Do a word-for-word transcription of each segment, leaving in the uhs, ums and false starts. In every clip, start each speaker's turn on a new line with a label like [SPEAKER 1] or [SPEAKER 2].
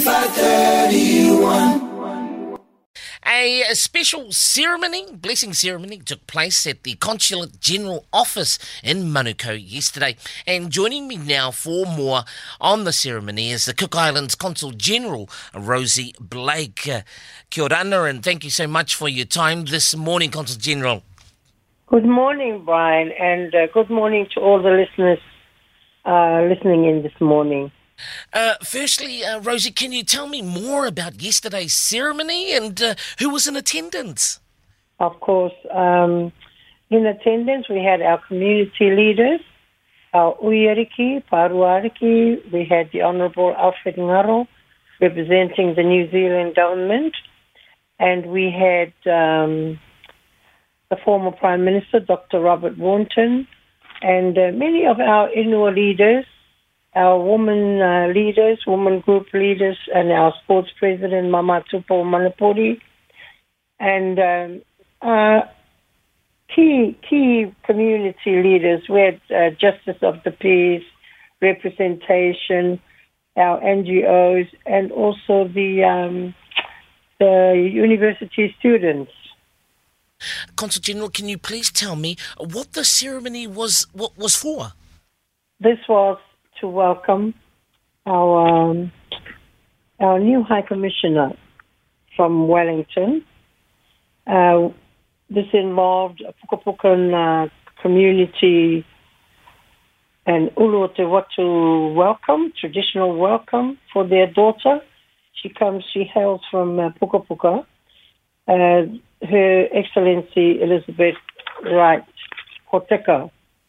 [SPEAKER 1] five thirty-one.
[SPEAKER 2] A special ceremony, blessing ceremony, took place at the Consulate General Office in Manukau yesterday. And joining me now for more on the ceremony is the Cook Islands Consul General, Rosie Blake. Uh, kia ora ana, and thank you so much for your time this morning, Consul General.
[SPEAKER 3] Good morning, Brian, and uh, good morning to all the listeners uh, listening in this morning.
[SPEAKER 2] Uh, firstly, uh, Rosie, can you tell me more about yesterday's ceremony and uh, who was in attendance?
[SPEAKER 3] Of course, um, in attendance we had our community leaders, our Uiariki, Paruariki. We had the Honourable Alfred Ngaro representing the New Zealand government, and we had um, the former Prime Minister, Doctor Robert Warnton, and uh, many of our Inua leaders, our women uh, leaders, women group leaders, and our sports president, Mama Tupo Manapuri, and um, uh, key key community leaders. We had uh, Justice of the Peace, representation, our N G Os, and also the um, the university students.
[SPEAKER 2] Consul General, can you please tell me what the ceremony was what was for?
[SPEAKER 3] This was to welcome our um, our new High Commissioner from Wellington. Uh, this involved a Pukapukan uh, community and Ulu Te Watu welcome, traditional welcome for their daughter. She comes, she hails from uh, Pukapuka. Uh, Her Excellency Elizabeth Wright Koteka.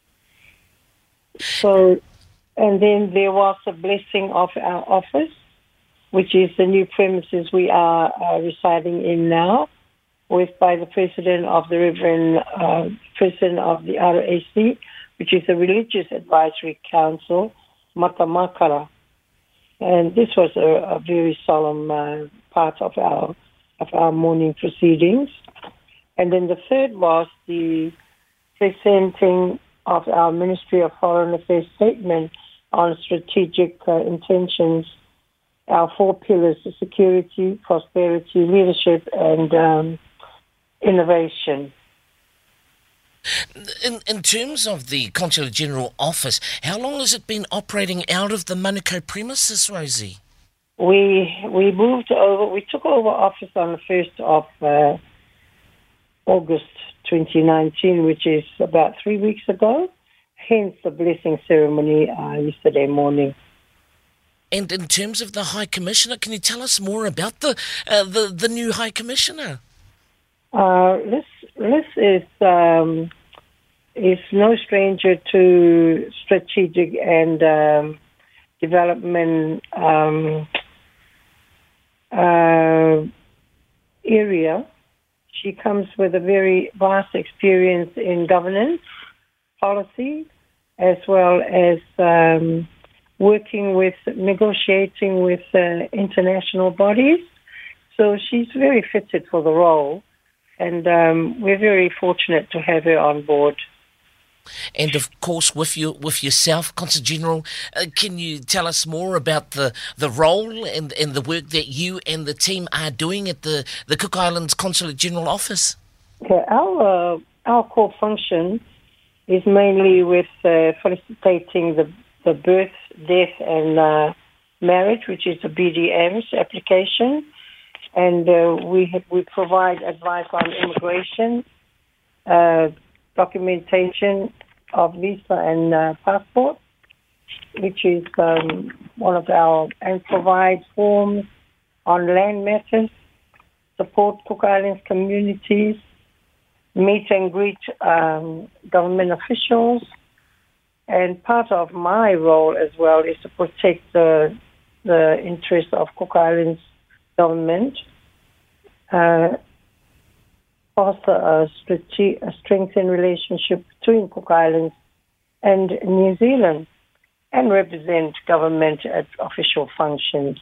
[SPEAKER 3] So, and then there was a blessing of our office, which is the new premises we are uh, residing in now, with by the President of the Reverend uh, President of the R A C, which is the Religious Advisory Council, Matamakara. And this was a, a very solemn uh, part of our of our morning proceedings. And then the third was the presenting of our Ministry of Foreign Affairs statement on strategic uh, intentions, our four pillars: security, prosperity, leadership, and um, innovation.
[SPEAKER 2] In, in terms of the Consulate General Office, how long has it been operating out of the Manukau premises, Rosie?
[SPEAKER 3] We we moved over, we took over office on the first of uh, August twenty nineteen, which is about three weeks ago, hence the blessing ceremony uh, yesterday morning.
[SPEAKER 2] And in terms of the High Commissioner, can you tell us more about the uh, the, the new High Commissioner?
[SPEAKER 3] Uh, Liz, Liz is, um, is no stranger to strategic and um, development um, uh, area. She comes with a very vast experience in governance, policy, as well as um, working with, negotiating with uh, international bodies. So she's very fitted for the role, and um, we're very fortunate to have her on board.
[SPEAKER 2] And of course, with you, with yourself, Consul General, uh, can you tell us more about the, the role and, and the work that you and the team are doing at the, the Cook Islands Consulate General Office?
[SPEAKER 3] Okay, our uh, our core function is mainly with uh, facilitating the the birth, death, and uh, marriage, which is the B D M's application, and uh, we have, we provide advice on immigration, Uh, documentation of visa and uh, passport, which is um, one of our, and provide forms on land matters, support Cook Islands communities, meet and greet um, government officials, and part of my role as well is to protect the the interests of Cook Islands government, uh, foster a, strate- a strengthened relationship between Cook Islands and New Zealand, and represent government at official functions.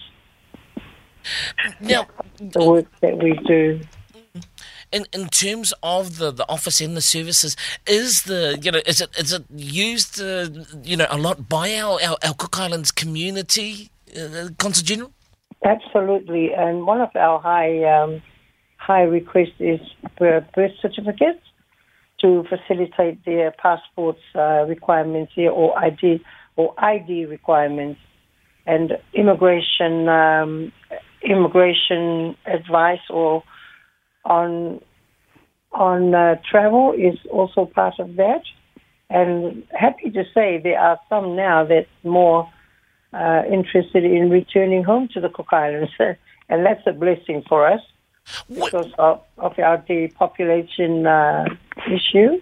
[SPEAKER 2] Now,
[SPEAKER 3] the work that we do.
[SPEAKER 2] In in terms of the, the office and the services, is the you know is it is it used uh, you know a lot by our, our, our Cook Islands community, uh, Consul General?
[SPEAKER 3] Absolutely. And one of our high um, high requests is for birth certificates to facilitate their passports uh, requirements here, or I D or I D requirements, and immigration um, immigration advice or on on uh, travel is also part of that. And happy to say there are some now that's more uh, interested in returning home to the Cook Islands, and that's a blessing for us because of, of our depopulation uh, issue.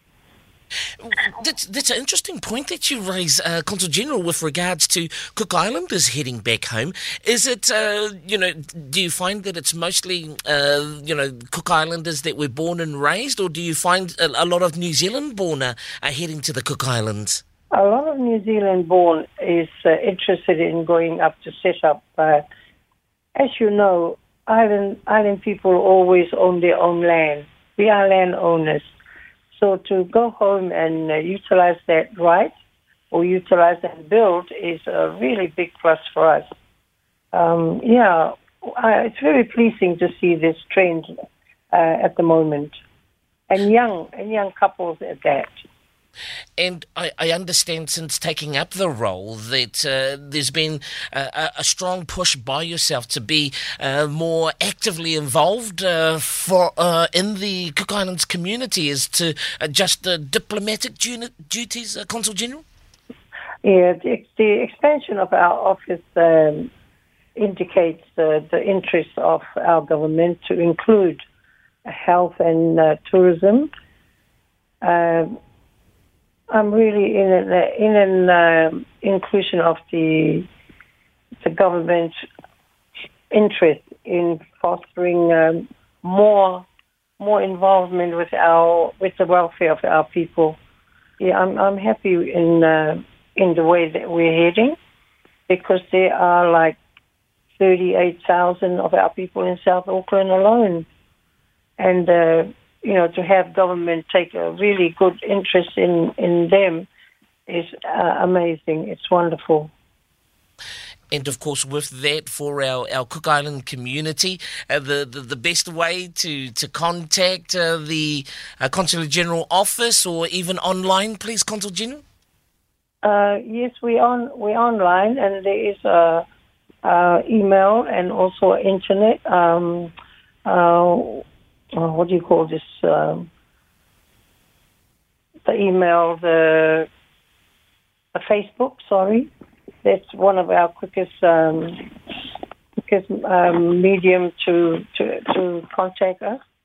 [SPEAKER 2] That's, that's an interesting point that you raise, uh, Consul General, with regards to Cook Islanders heading back home. Is it, uh, you know, do you find that it's mostly, uh, you know, Cook Islanders that were born and raised, or do you find a, a lot of New Zealand born are, are heading to the Cook Islands?
[SPEAKER 3] A lot of New Zealand born is uh, interested in going up to set up. Uh, as you know, island, island people always own their own land. We are landowners. So to go home and uh, utilize that right or utilize and build is a really big plus for us. Um, yeah, I, it's very pleasing to see this trend uh, at the moment, and young and young couples at that.
[SPEAKER 2] And I, I understand since taking up the role that uh, there's been a, a strong push by yourself to be uh, more actively involved uh, for uh, in the Cook Islands community as to adjust the diplomatic du- duties, uh, Consul General?
[SPEAKER 3] Yeah, the, the expansion of our office um, indicates uh, the interest of our government to include health and uh, tourism. Uh, I'm really in an, in an uh, inclusion of the the government's interest in fostering um, more more involvement with our with the welfare of our people. Yeah, I'm I'm happy in uh, in the way that we're heading, because there are like thirty-eight thousand of our people in South Auckland alone, and. Uh, You know, to have government take a really good interest in, in them is uh, amazing. It's wonderful.
[SPEAKER 2] And, of course, with that, for our, our Cook Island community, uh, the, the the best way to, to contact uh, the uh, Consulate General Office, or even online, please, Consul General?
[SPEAKER 3] Uh, yes, we on we're online, and there is a, a email and also internet. Um, uh, Uh, what do you call this? Um, the email, the, the Facebook. Sorry, that's one of our quickest um, quickest um, medium to, to to contact us.